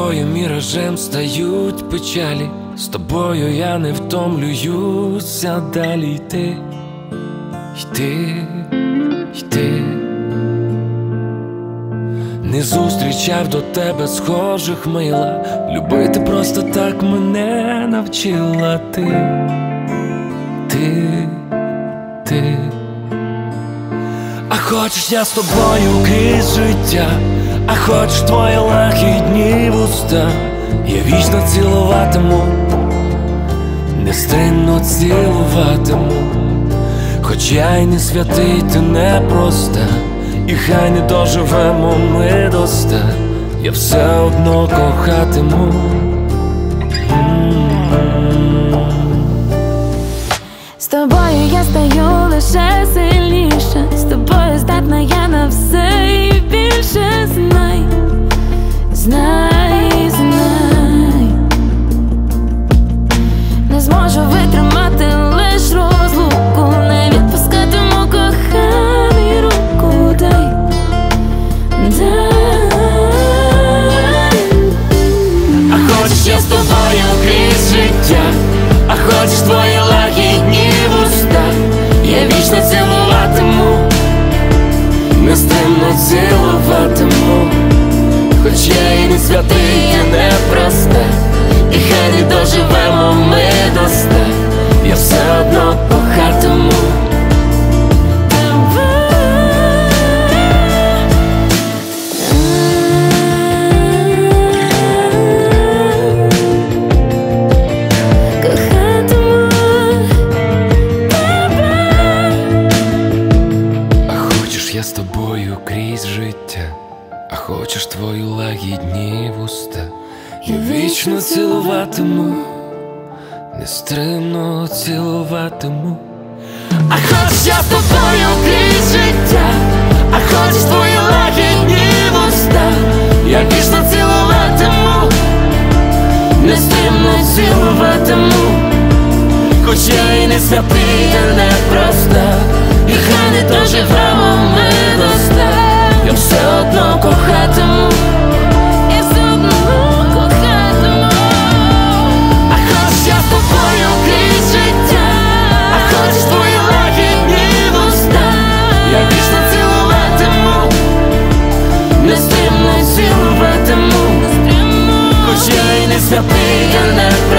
тобою міражем стають печалі, з тобою я не втомлююся далі йти, йти, йти. Не зустрічав до тебе схожих мила, любити просто так мене навчила ти, ти. А хочеш я з тобою крізь життя, а хочеш твої лагідні вуста, я вічно цілуватиму, нестримно цілуватиму. Хоч я й не святий, ти не проста, і хай не доживемо ми до ста, я все одно кохатиму. З тобою я стаю лише сильніше, з тобою здатна я на все і більше. Знай, знай, знай, не зможу витримати лиш розлуку, не відпускатиму коханий руку. Дай, дай. А хочеш я з тобою крізь життя, а хочеш твої лагідні вуста, я вічно цілуватиму, нестримно цілуватиму. Хоч я і не святий, я не проста, і хай не доживемо ми до ста, я все одно кохатиму. Я з тобою крізь життя, а хочеш твої лагідні вуста, я вічно цілуватиму, нестримно цілуватиму. А хочеш я з тобою крізь життя, а хочеш твої лагідні вуста, я вічно цілуватиму, нестримно цілуватиму. Хоч я і не святий, та не проста, і хай не доживемо ми до ста, я все одно кохатиму, я все одно кохатиму. А хочеш я з тобою крізь життя, а хочеш твої лагідні вуста, я вічно цілуватиму, нестримно цілуватиму. Хоч я і не святий, я не